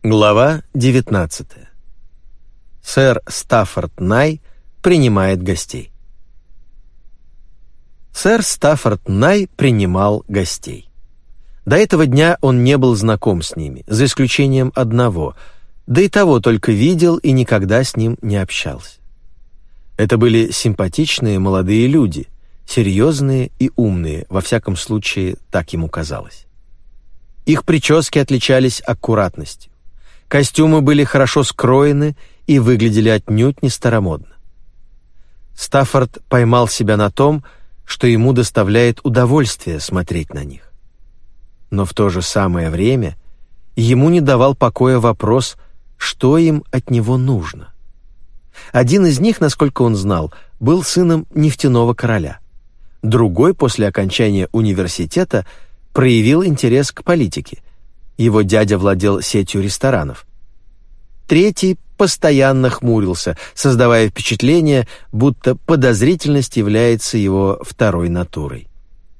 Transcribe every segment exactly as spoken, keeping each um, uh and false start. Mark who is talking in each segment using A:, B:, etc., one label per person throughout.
A: Глава девятнадцатая. Сэр Стаффорд Най принимает гостей. Сэр Стаффорд Най принимал гостей. До этого дня он не был знаком с ними, за исключением одного, да и того только видел и никогда с ним не общался. Это были симпатичные молодые люди, серьезные и умные, во всяком случае, так ему казалось. Их прически отличались аккуратностью. Костюмы были хорошо скроены и выглядели отнюдь не старомодно. Стаффорд поймал себя на том, что ему доставляет удовольствие смотреть на них. Но в то же самое время ему не давал покоя вопрос, что им от него нужно. Один из них, насколько он знал, был сыном нефтяного короля. Другой, после окончания университета, проявил интерес к политике. Его дядя владел сетью ресторанов. Третий постоянно хмурился, создавая впечатление, будто подозрительность является его второй натурой.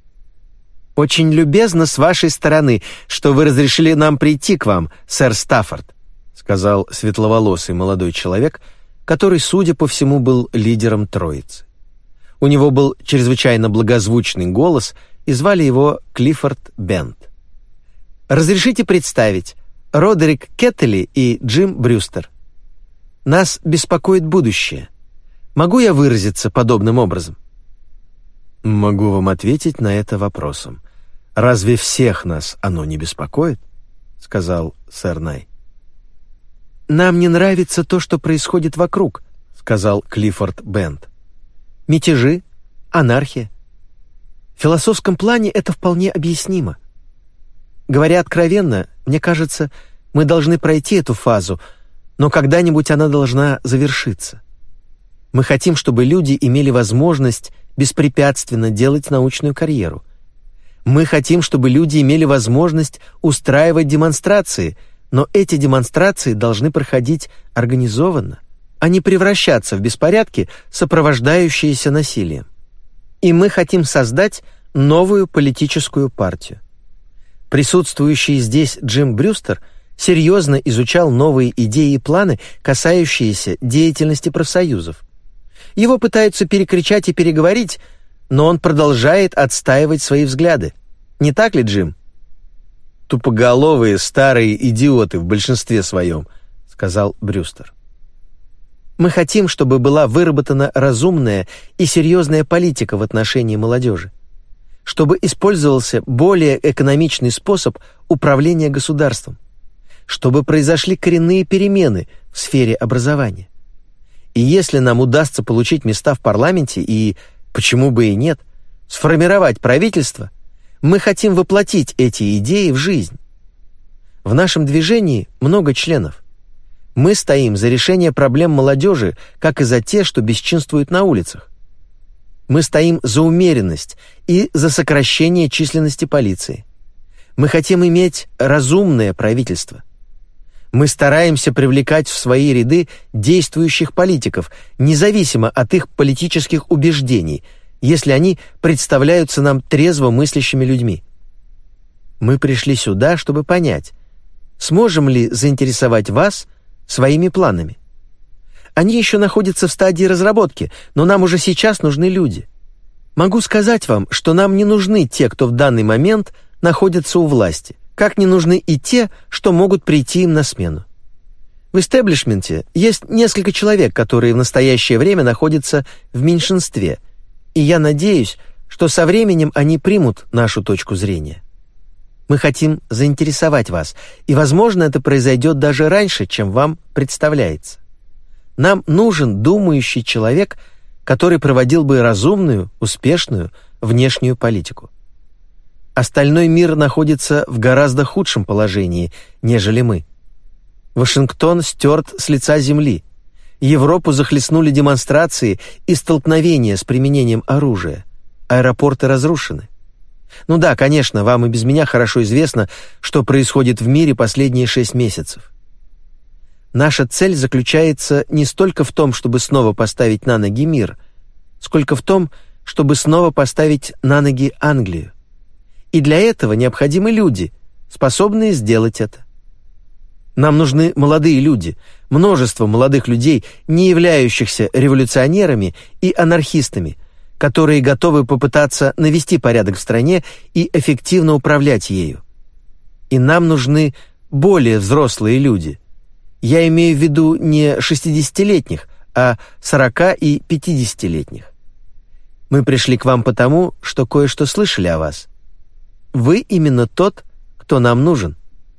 A: «Очень любезно с вашей стороны, что вы разрешили нам прийти к вам, сэр Стаффорд», сказал светловолосый молодой человек, который, судя по всему, был лидером троицы. У него был чрезвычайно благозвучный голос, и звали его Клиффорд Бент. «Разрешите представить, Родерик Кеттели и Джим Брюстер. Нас беспокоит будущее. Могу я выразиться подобным образом?» «Могу вам ответить на это вопросом. Разве всех нас оно не беспокоит?» — сказал сэр Най. «Нам не нравится то, что происходит вокруг», — сказал Клиффорд Бент. «Мятежи, анархия. В философском плане это вполне объяснимо. Говоря откровенно, мне кажется, мы должны пройти эту фазу, но когда-нибудь она должна завершиться. Мы хотим, чтобы люди имели возможность беспрепятственно делать научную карьеру. Мы хотим, чтобы люди имели возможность устраивать демонстрации, но эти демонстрации должны проходить организованно, а не превращаться в беспорядки, сопровождающиеся насилием. И мы хотим создать новую политическую партию. Присутствующий здесь Джим Брюстер серьезно изучал новые идеи и планы, касающиеся деятельности профсоюзов. Его пытаются перекричать и переговорить, но он продолжает отстаивать свои взгляды. Не так ли, Джим? «Тупоголовые старые идиоты в большинстве своем», — сказал Брюстер. «Мы хотим, чтобы была выработана разумная и серьезная политика в отношении молодежи, чтобы использовался более экономичный способ управления государством, чтобы произошли коренные перемены в сфере образования. И если нам удастся получить места в парламенте и, почему бы и нет, сформировать правительство, мы хотим воплотить эти идеи в жизнь. В нашем движении много членов. Мы стоим за решение проблем молодежи, как и за те, что бесчинствуют на улицах. Мы стоим за умеренность и за сокращение численности полиции. Мы хотим иметь разумное правительство. Мы стараемся привлекать в свои ряды действующих политиков, независимо от их политических убеждений, если они представляются нам трезво мыслящими людьми. Мы пришли сюда, чтобы понять, сможем ли заинтересовать вас своими планами. Они еще находятся в стадии разработки, но нам уже сейчас нужны люди. Могу сказать вам, что нам не нужны те, кто в данный момент находятся у власти, как не нужны и те, что могут прийти им на смену. В истеблишменте есть несколько человек, которые в настоящее время находятся в меньшинстве, и я надеюсь, что со временем они примут нашу точку зрения. Мы хотим заинтересовать вас, и, возможно, это произойдет даже раньше, чем вам представляется. Нам нужен думающий человек, который проводил бы разумную, успешную внешнюю политику. Остальной мир находится в гораздо худшем положении, нежели мы. Вашингтон стерт с лица земли. Европу захлестнули демонстрации и столкновения с применением оружия. Аэропорты разрушены. Ну да, конечно, вам и без меня хорошо известно, что происходит в мире последние шесть месяцев. Наша цель заключается не столько в том, чтобы снова поставить на ноги мир, сколько в том, чтобы снова поставить на ноги Англию. И для этого необходимы люди, способные сделать это. Нам нужны молодые люди, множество молодых людей, не являющихся революционерами и анархистами, которые готовы попытаться навести порядок в стране и эффективно управлять ею. И нам нужны более взрослые люди. Я имею в виду не шестидесятилетних, а сорока- и пятидесятилетних. Мы пришли к вам потому, что кое-что слышали о вас. Вы именно тот, кто нам нужен.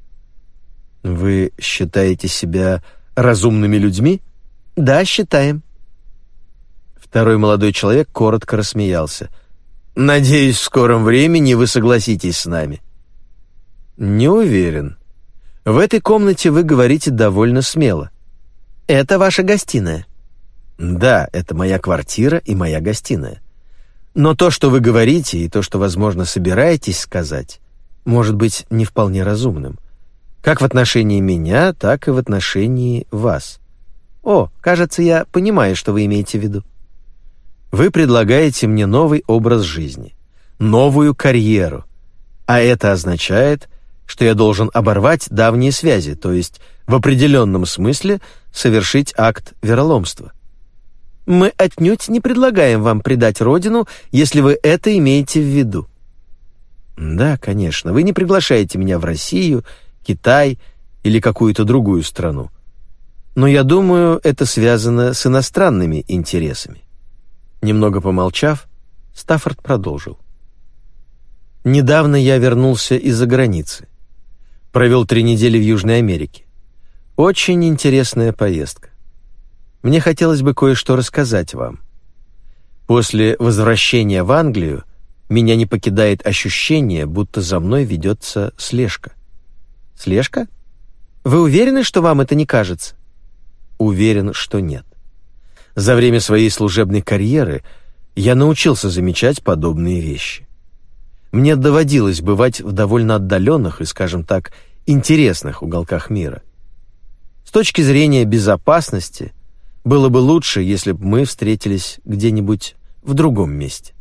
A: Вы считаете себя разумными людьми? Да, считаем. Второй молодой человек коротко рассмеялся. Надеюсь, в скором времени вы согласитесь с нами. Не уверен. В этой комнате вы говорите довольно смело. Это ваша гостиная. Да, это моя квартира и моя гостиная. Но то, что вы говорите, и то, что, возможно, собираетесь сказать, может быть не вполне разумным. Как в отношении меня, так и в отношении вас. О, кажется, я понимаю, что вы имеете в виду. Вы предлагаете мне новый образ жизни, новую карьеру. А это означает, что я должен оборвать давние связи, то есть в определенном смысле совершить акт вероломства. Мы отнюдь не предлагаем вам предать родину, если вы это имеете в виду. Да, конечно, вы не приглашаете меня в Россию, Китай или какую-то другую страну. Но я думаю, это связано с иностранными интересами. Немного помолчав, Стаффорд продолжил. Недавно я вернулся из-за границы. Провел три недели в Южной Америке. Очень интересная поездка. Мне хотелось бы кое-что рассказать вам. После возвращения в Англию меня не покидает ощущение, будто за мной ведется слежка. Слежка? Вы уверены, что вам это не кажется? Уверен, что нет. За время своей служебной карьеры я научился замечать подобные вещи. Мне доводилось бывать в довольно отдаленных и, скажем так, интересных уголках мира. С точки зрения безопасности, было бы лучше, если бы мы встретились где-нибудь в другом месте.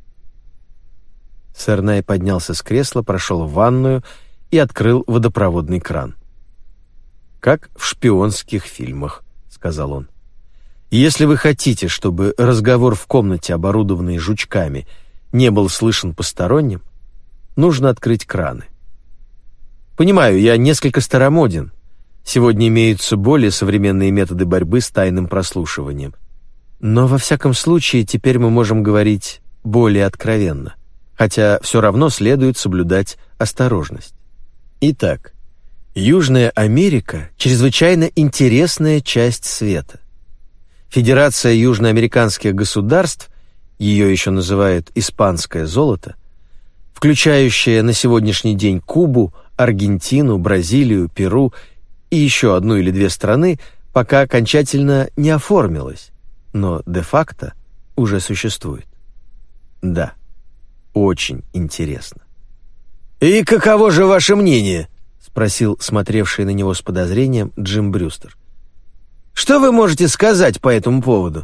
A: Сэр Най поднялся с кресла, прошел в ванную и открыл водопроводный кран. «Как в шпионских фильмах», — сказал он. «Если вы хотите, чтобы разговор в комнате, оборудованной жучками, не был слышен посторонним, нужно открыть краны. Понимаю, я несколько старомоден. Сегодня имеются более современные методы борьбы с тайным прослушиванием. Но во всяком случае теперь мы можем говорить более откровенно, хотя все равно следует соблюдать осторожность. Итак, Южная Америка — чрезвычайно интересная часть света. Федерация южноамериканских государств, ее еще называют «испанское золото», включающая на сегодняшний день Кубу, Аргентину, Бразилию, Перу и еще одну или две страны, пока окончательно не оформилась, но де-факто уже существует. Да, очень интересно. «И каково же ваше мнение?» — спросил смотревший на него с подозрением Джим Брюстер. «Что вы можете сказать по этому поводу?»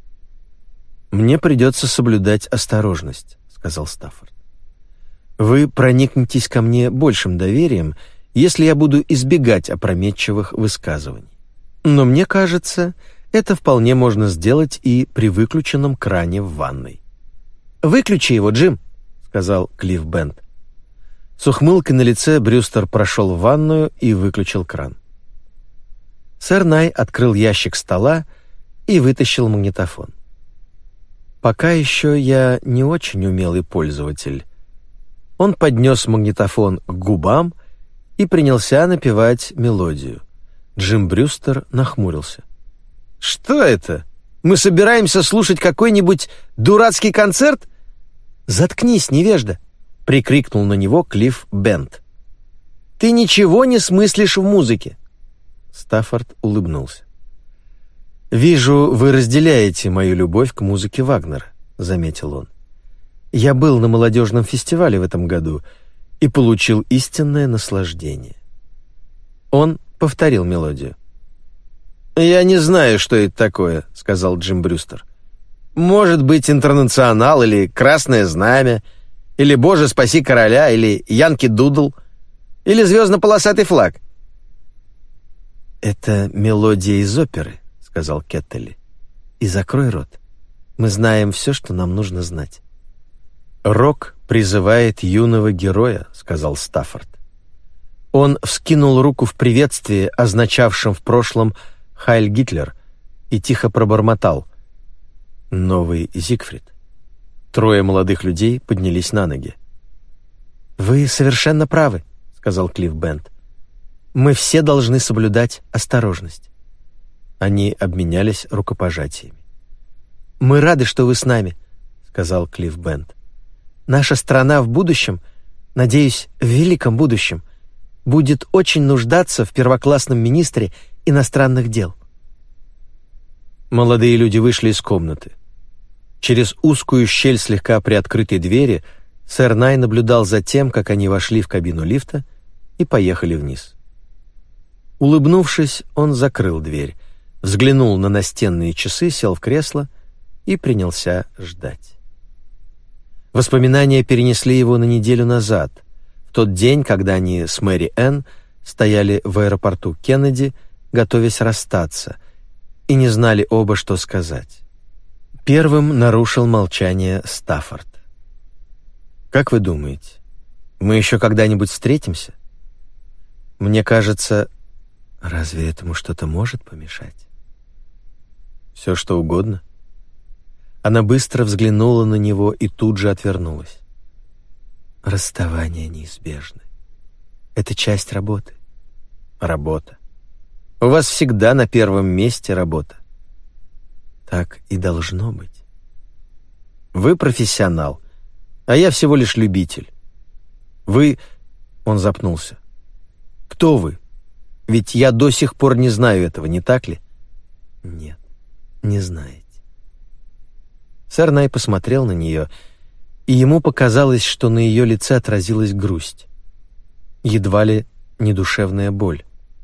A: «Мне придется соблюдать осторожность», — сказал Стаффорд. «Вы проникнетесь ко мне большим доверием, если я буду избегать опрометчивых высказываний. Но мне кажется, это вполне можно сделать и при выключенном кране в ванной». «Выключи его, Джим», — сказал Клифф Бент. С ухмылкой на лице Брюстер прошел в ванную и выключил кран. Сэр Най открыл ящик стола и вытащил магнитофон. «Пока еще я не очень умелый пользователь». Он поднес магнитофон к губам и принялся напевать мелодию. Джим Брюстер нахмурился. «Что это? Мы собираемся слушать какой-нибудь дурацкий концерт?» «Заткнись, невежда!» — прикрикнул на него Клифф Бент. «Ты ничего не смыслишь в музыке!» Стаффорд улыбнулся. «Вижу, вы разделяете мою любовь к музыке Вагнера», — заметил он. «Я был на молодежном фестивале в этом году и получил истинное наслаждение». Он повторил мелодию. «Я не знаю, что это такое», — сказал Джим Брюстер. «Может быть, «Интернационал» или «Красное знамя», или «Боже, спаси короля», или «Янки Дудл», или «Звездно-полосатый флаг». «Это мелодия из оперы», — сказал Кеттелли. «И закрой рот. Мы знаем все, что нам нужно знать». «Рок призывает юного героя», — сказал Стаффорд. Он вскинул руку в приветствии, означавшем в прошлом «Хайль Гитлер», и тихо пробормотал: «Новый Зигфрид». Трое молодых людей поднялись на ноги. «Вы совершенно правы», — сказал Клифф Бент. «Мы все должны соблюдать осторожность». Они обменялись рукопожатиями. «Мы рады, что вы с нами», — сказал Клифф Бент. «Наша страна в будущем, надеюсь, в великом будущем, будет очень нуждаться в первоклассном министре иностранных дел». Молодые люди вышли из комнаты. Через узкую щель слегка приоткрытой двери сэр Най наблюдал за тем, как они вошли в кабину лифта и поехали вниз. Улыбнувшись, он закрыл дверь, взглянул на настенные часы, сел в кресло и принялся ждать. Воспоминания перенесли его на неделю назад, в тот день, когда они с Мэри Энн стояли в аэропорту Кеннеди, готовясь расстаться, и не знали оба, что сказать. Первым нарушил молчание Стаффорд. «Как вы думаете, мы еще когда-нибудь встретимся? Мне кажется, разве этому что-то может помешать?» «Все, что угодно». Она быстро взглянула на него и тут же отвернулась. «Расставание неизбежно. Это часть работы». «Работа. У вас всегда на первом месте работа». «Так и должно быть». «Вы профессионал, а я всего лишь любитель. Вы...» Он запнулся. «Кто вы? Ведь я до сих пор не знаю этого, не так ли?» «Нет, не знаете». Сэр Най посмотрел на нее, и ему показалось, что на ее лице отразилась грусть. Едва ли не душевная боль.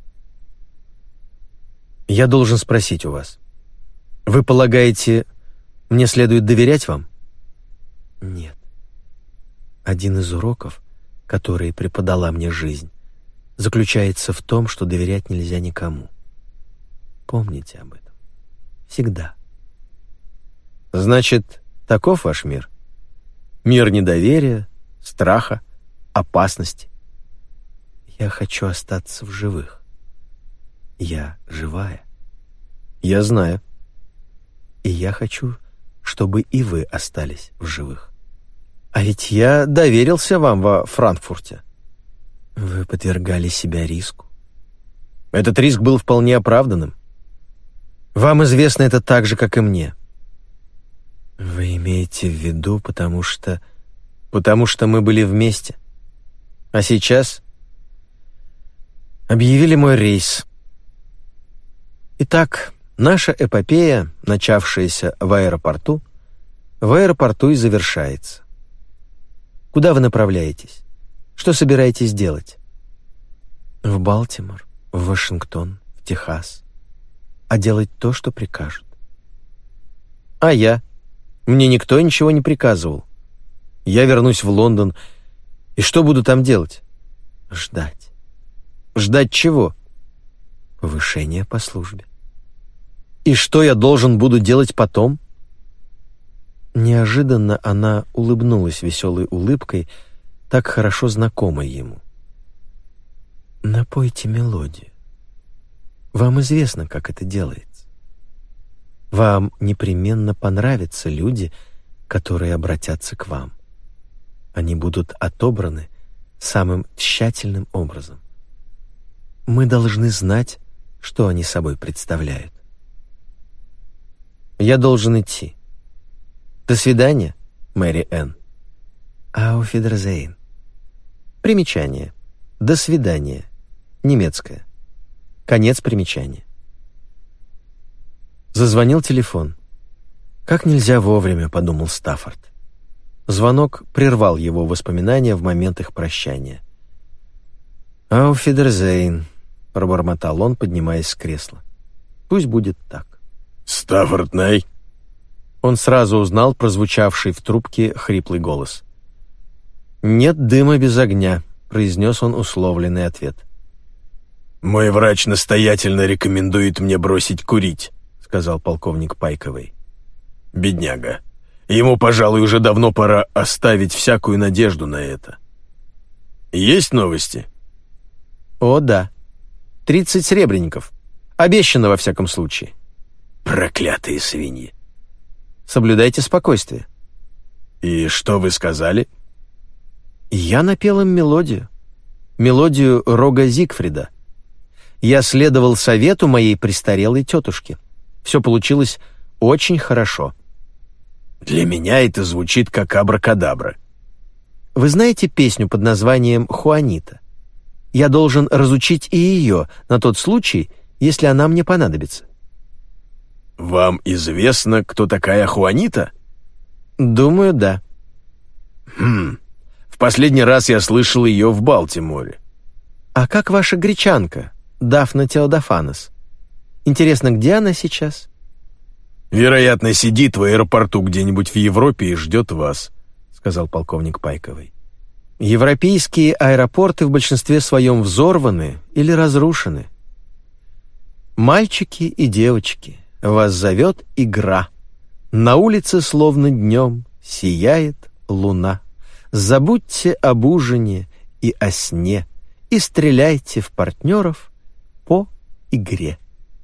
A: «Я должен спросить у вас. Вы полагаете, мне следует доверять вам?» «Нет. Один из уроков, которые преподала мне жизнь, заключается в том, что доверять нельзя никому. Помните об этом. Всегда». «Значит, таков ваш мир? Мир недоверия, страха, опасности?» «Я хочу остаться в живых. Я живая». «Я знаю». «И я хочу, чтобы и вы остались в живых». «А ведь я доверился вам во Франкфурте». «Вы подвергали себя риску». «Этот риск был вполне оправданным. Вам известно это так же, как и мне». «Вы имеете в виду, потому что...» «Потому что мы были вместе. А сейчас...» «Объявили мой рейс». Итак, наша эпопея, начавшаяся в аэропорту, в аэропорту и завершается. Куда вы направляетесь? Что собираетесь делать? В Балтимор, в Вашингтон, в Техас. А делать то, что прикажут. А я? Мне никто ничего не приказывал. Я вернусь в Лондон, и что буду там делать? Ждать. Ждать чего? Повышения по службе. И что я должен буду делать потом? Неожиданно она улыбнулась веселой улыбкой, так хорошо знакомой ему. Напойте мелодию. Вам известно, как это делается. Вам непременно понравятся люди, которые обратятся к вам. Они будут отобраны самым тщательным образом. Мы должны знать, что они собой представляют. Я должен идти. До свидания, Мэри Энн. Auf Wiedersehen. Примечание. До свидания. Немецкое. Конец примечания. Зазвонил телефон. Как нельзя вовремя, подумал Стаффорд. Звонок прервал его воспоминания в момент их прощания. «Auf Wiedersehen», — пробормотал он, поднимаясь с кресла. «Пусть будет так».
B: «Стаффорд Най».
A: Он сразу узнал прозвучавший в трубке хриплый голос. «Нет дыма без огня», — произнес он условленный ответ.
B: «Мой врач настоятельно рекомендует мне бросить курить», — сказал полковник Пайковый. «Бедняга. Ему, пожалуй, уже давно пора оставить всякую надежду на это. Есть новости?»
A: «О, да. Тридцать серебряников. Обещано, во всяком случае».
B: «Проклятые свиньи».
A: «Соблюдайте спокойствие».
B: «И что вы сказали?»
A: «Я напел им мелодию. Мелодию Рога Зигфрида. Я следовал совету моей престарелой тетушки. Все получилось очень хорошо».
B: «Для меня это звучит как абракадабра».
A: Вы знаете песню под названием «Хуанита»? Я должен разучить и ее на тот случай, если она мне понадобится».
B: «Вам известно, кто такая Хуанита?»
A: «Думаю, да».
B: «Хм, в последний раз я слышал ее в Балтиморе».
A: «А как ваша гречанка, Дафна Теодофанос? Интересно, где она сейчас?»
B: «Вероятно, сидит в аэропорту где-нибудь в Европе и ждет вас», — сказал полковник Пайковый.
A: «Европейские аэропорты в большинстве своем взорваны или разрушены. Мальчики и девочки, вас зовет игра. На улице словно днем сияет луна. Забудьте об ужине и о сне и стреляйте в партнеров по игре».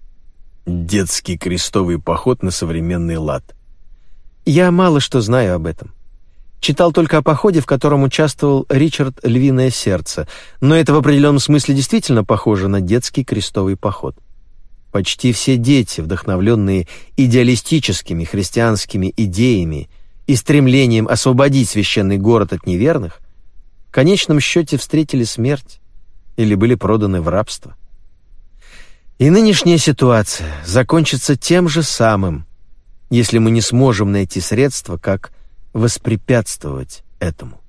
B: Детский крестовый поход на современный лад.
A: Я мало что знаю об этом. Читал только о походе, в котором участвовал Ричард Львиное Сердце, но это в определенном смысле действительно похоже на детский крестовый поход. Почти все дети, вдохновленные идеалистическими христианскими идеями и стремлением освободить священный город от неверных, в конечном счете встретили смерть или были проданы в рабство. И нынешняя ситуация закончится тем же самым, если мы не сможем найти средства, как воспрепятствовать этому.